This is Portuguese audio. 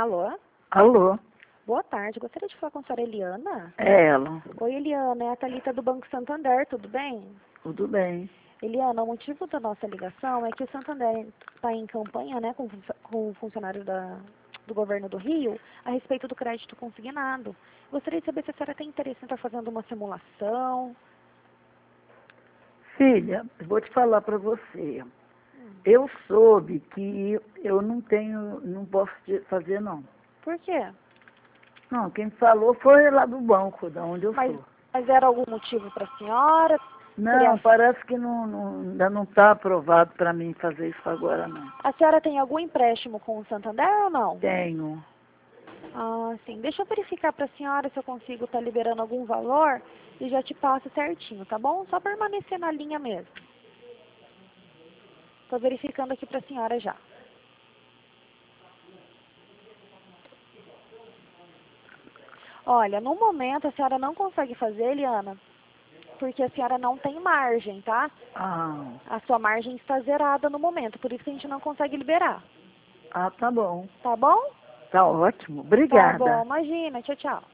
Alô? Alô, Boa tarde. Gostaria de falar com a senhora Eliana. é ela. Oi, Eliana. É a Thalita do Banco Santander. Tudo bem? Tudo bem. Eliana, o motivo da nossa ligação é que o Santander está em campanha, né, com o funcionário do governo do Rio a respeito do crédito consignado. Gostaria de saber se a senhora tem interesse em estar fazendo uma simulação. Filha, eu vou te falar para você. Eu soube que eu não posso fazer não. Por quê? Não, quem falou foi lá do banco, da onde eu Mas, sou. mas era algum motivo para a senhora? Não, parece que ainda não está aprovado para mim fazer isso agora não. A senhora tem algum empréstimo com o Santander ou não? Tenho. Ah, sim. Deixa eu verificar para a senhora se eu consigo estar liberando algum valor e já te passo certinho, tá bom? Só permanecer na linha mesmo. Estou verificando aqui para a senhora já. Olha, no momento a senhora não consegue fazer, Eliana, porque a senhora não tem margem, tá? Ah, A sua margem está zerada no momento, por isso que a gente não consegue liberar. tá bom. Tá bom? Tá ótimo. Tá bom, Obrigada. imagina. Tchau, tchau.